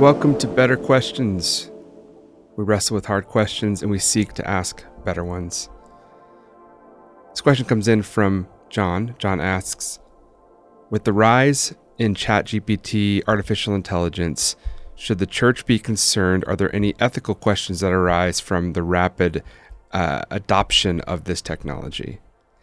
Welcome to Better Questions. We wrestle with hard questions and we seek to ask better ones. This question comes in from John. John asks, with the rise in ChatGPT, artificial intelligence, should the church be concerned? Are there any ethical questions that arise from the rapid adoption of this technology?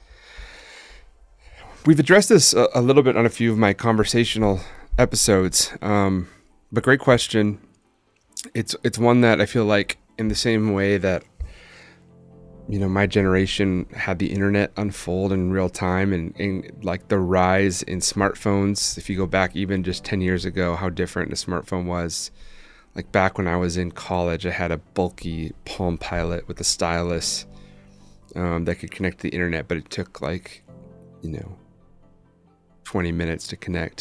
We've addressed this a little bit on a few of my conversational episodes, but great question. It's one that I feel like, in the same way that, you know, my generation had the internet unfold in real time, and like the rise in smartphones. If you go back even just 10 years ago, how different a smartphone was. Like back when I was in college, I had a bulky Palm Pilot with a stylus that could connect to the internet, but it took 20 minutes to connect.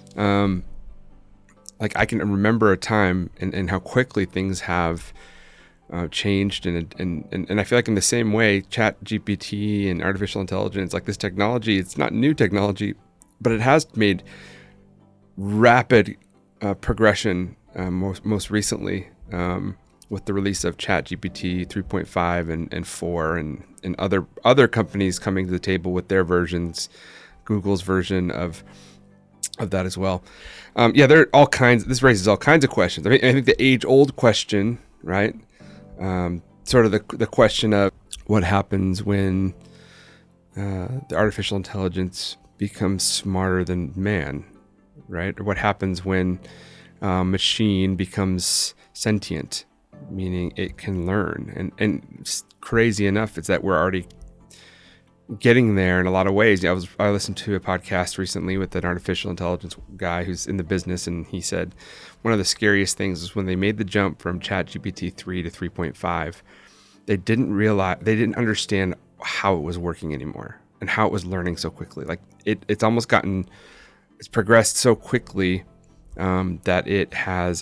I can remember a time and how quickly things have changed, and I feel like in the same way, ChatGPT and artificial intelligence, like this technology, it's not new technology, but it has made rapid progression most recently with the release of ChatGPT 3.5 and 4 and other companies coming to the table with their versions, Google's version of that as well. There are all kinds. This raises all kinds of questions. I think the age-old question, right? Sort of the question of what happens when the artificial intelligence becomes smarter than man, right? Or what happens when machine becomes sentient, meaning it can learn. And crazy enough, it's that we're already getting there in a lot of ways. I listened to a podcast recently with an artificial intelligence guy who's in the business, and he said one of the scariest things is when they made the jump from ChatGPT 3 to 3.5, they didn't understand how it was working anymore and how it was learning so quickly. Like it's progressed so quickly that it has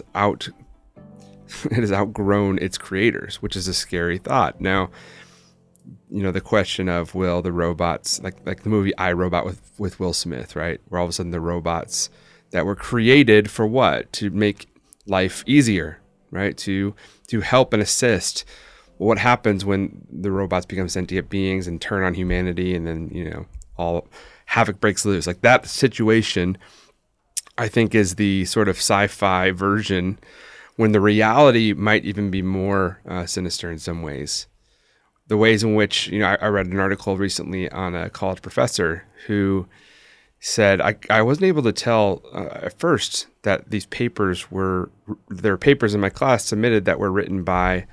outgrown its creators, which is a scary thought. Now, you know, the question of, will the robots, like the movie I, Robot with Will Smith, right? Where all of a sudden the robots that were created for what? To make life easier, right? To help and assist. Well, what happens when the robots become sentient beings and turn on humanity, and then, you know, all havoc breaks loose? Like that situation, I think, is the sort of sci-fi version, when the reality might even be more sinister in some ways. The ways in which, you know, I read an article recently on a college professor who said, I wasn't able to tell at first that there were papers in my class submitted that were written by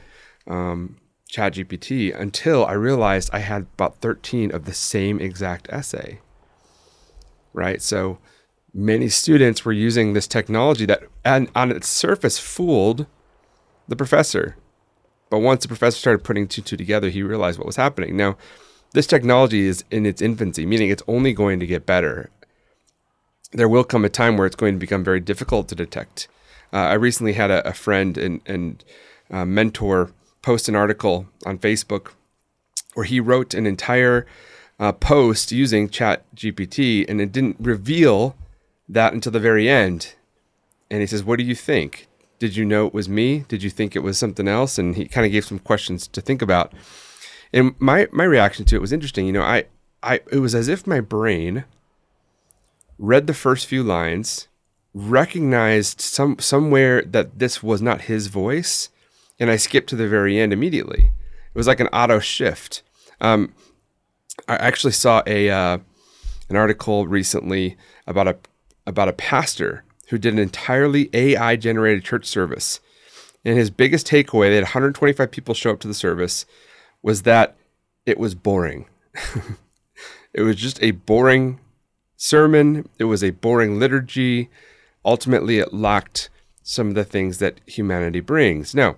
ChatGPT until I realized I had about 13 of the same exact essay, right? So many students were using this technology that on its surface fooled the professor. But once the professor started putting two together, he realized what was happening. Now, this technology is in its infancy, meaning it's only going to get better. There will come a time where it's going to become very difficult to detect. I recently had a friend and mentor post an article on Facebook where he wrote an entire post using ChatGPT, and it didn't reveal that until the very end. And he says, "What do you think? Did you know it was me? Did you think it was something else?" And he kind of gave some questions to think about. And my reaction to it was interesting. You know, it was as if my brain read the first few lines, recognized somewhere that this was not his voice, and I skipped to the very end immediately. It was like an auto shift. I actually saw an article recently about a pastor who did an entirely AI-generated church service. And his biggest takeaway, they had 125 people show up to the service, was that it was boring. It was just a boring sermon. It was a boring liturgy. Ultimately, it lacked some of the things that humanity brings. Now,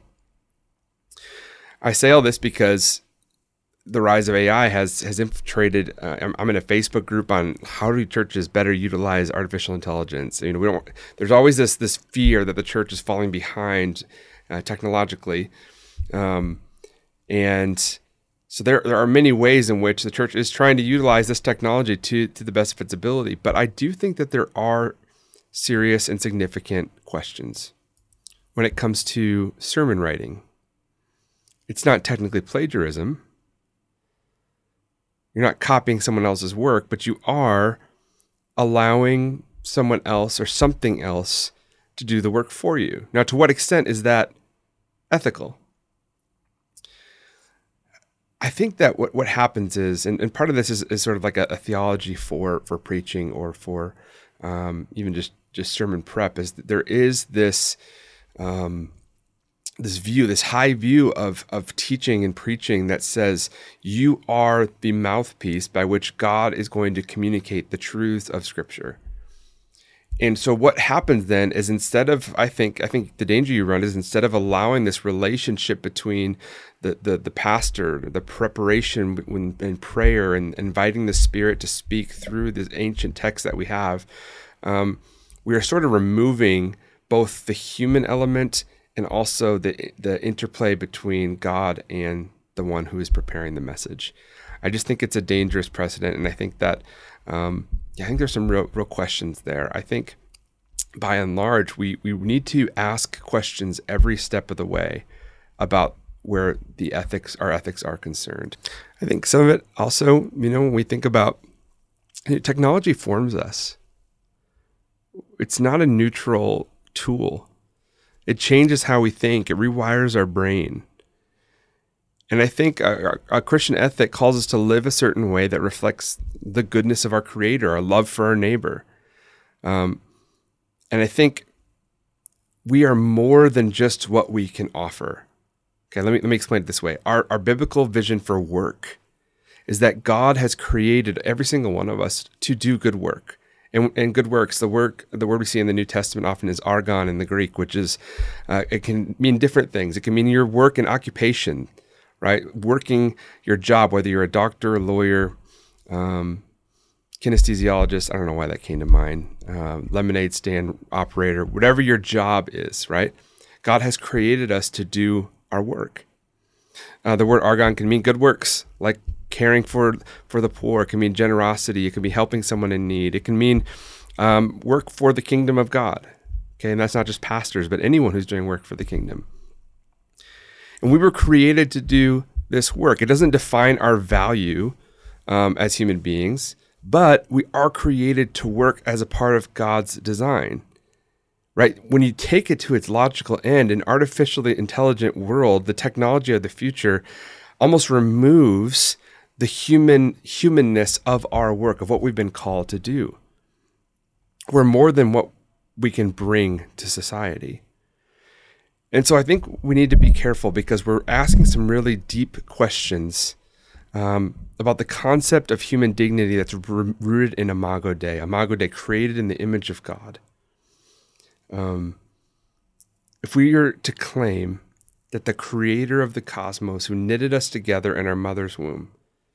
I say all this because the rise of AI has infiltrated. I'm in a Facebook group on how do churches better utilize artificial intelligence. You know, there's always this fear that the church is falling behind technologically, and so there are many ways in which the church is trying to utilize this technology to the best of its ability. But I do think that there are serious and significant questions. when it comes to sermon writing. It's not technically plagiarism. You're not copying someone else's work, but you are allowing someone else or something else to do the work for you. Now, to what extent is that ethical? I think that what happens is, and part of this is sort of like a theology for preaching or for even just sermon prep, is that there is this this high view of teaching and preaching that says you are the mouthpiece by which God is going to communicate the truth of Scripture. And so what happens then is, instead of, I think the danger you run is, instead of allowing this relationship between the pastor, the preparation and prayer, and inviting the Spirit to speak through this ancient text that we have, we are sort of removing both the human element and also the interplay between God and the one who is preparing the message. I just think it's a dangerous precedent, and I think that I think there's some real questions there. I think, by and large, we need to ask questions every step of the way about where our ethics are concerned. I think some of it also, when we think about technology, forms us. It's not a neutral tool. It changes how we think. It rewires our brain. And I think a Christian ethic calls us to live a certain way that reflects the goodness of our Creator, our love for our neighbor. And I think we are more than just what we can offer. Okay, let me explain it this way. Our biblical vision for work is that God has created every single one of us to do good work. And good works, the word we see in the New Testament often is argon in the Greek, which is, it can mean different things. It can mean your work and occupation, right? Working your job, whether you're a doctor, a lawyer, kinesthesiologist, I don't know why that came to mind, lemonade stand operator, whatever your job is, right? God has created us to do our work. The word argon can mean good works, like caring for the poor. It can mean generosity. It can be helping someone in need. It can mean work for the kingdom of God. Okay, and that's not just pastors, but anyone who's doing work for the kingdom. And we were created to do this work. It doesn't define our value as human beings, but we are created to work as a part of God's design, right? When you take it to its logical end, an artificially intelligent world, the technology of the future almost removes the humanness of our work, of what we've been called to do. We're more than what we can bring to society. And so I think we need to be careful, because we're asking some really deep questions about the concept of human dignity that's rooted in Imago Dei, created in the image of God. If we are to claim that the creator of the cosmos, who knitted us together in our mother's womb,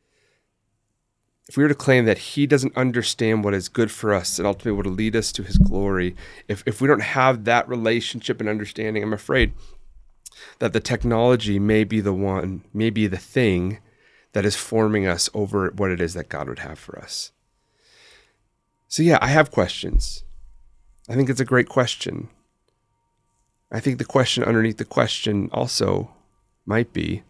if we were to claim that he doesn't understand what is good for us and ultimately what will lead us to his glory, if we don't have that relationship and understanding, I'm afraid that the technology may be the thing that is forming us over what it is that God would have for us. So yeah, I have questions. I think it's a great question. I think the question underneath the question also might be,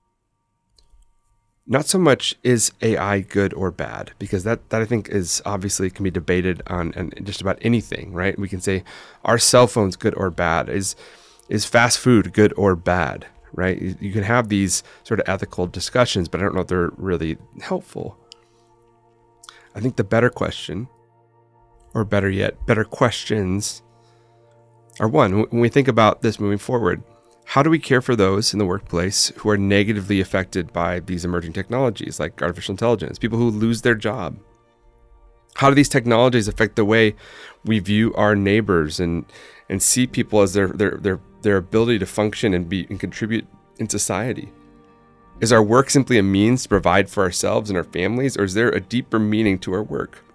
not so much is AI good or bad, because that I think is obviously can be debated on just about anything, right? We can say, are cell phones good or bad? Is fast food good or bad, right? You can have these sort of ethical discussions, but I don't know if they're really helpful. I think the better question, or better yet, better questions, are one, when we think about this moving forward, how do we care for those in the workplace who are negatively affected by these emerging technologies like artificial intelligence, people who lose their job? How do these technologies affect the way we view our neighbors and see people as their ability to function and contribute in society? Is our work simply a means to provide for ourselves and our families, or is there a deeper meaning to our work?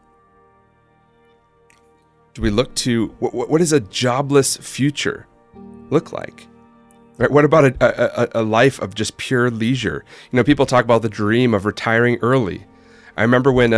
Do we look to what does a jobless future look like? Right? What about a life of just pure leisure? People talk about the dream of retiring early. I remember when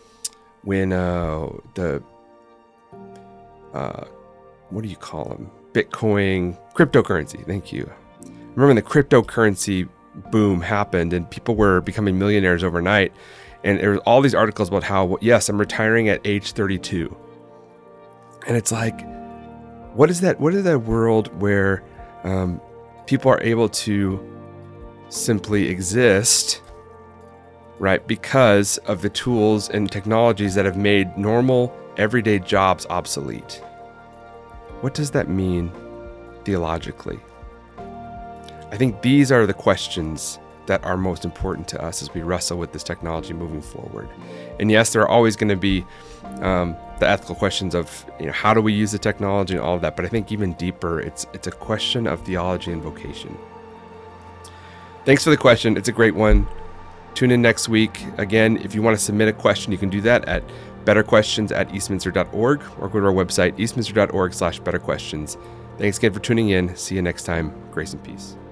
what do you call them? Bitcoin, cryptocurrency. Thank you. Remember when the cryptocurrency boom happened and people were becoming millionaires overnight, and there was all these articles about how, yes, I'm retiring at age 32. And it's like, what is that? What is that world where people are able to simply exist, right, because of the tools and technologies that have made normal, everyday jobs obsolete? What does that mean theologically? I think these are the questions that are most important to us as we wrestle with this technology moving forward. And yes, there are always going to be the ethical questions of, how do we use the technology and all of that. But I think even deeper, it's a question of theology and vocation. Thanks for the question. It's a great one. Tune in next week. Again, if you want to submit a question, you can do that at betterquestions@eastminster.org or go to our website, eastminster.org/betterquestions. Thanks again for tuning in. See you next time. Grace and peace.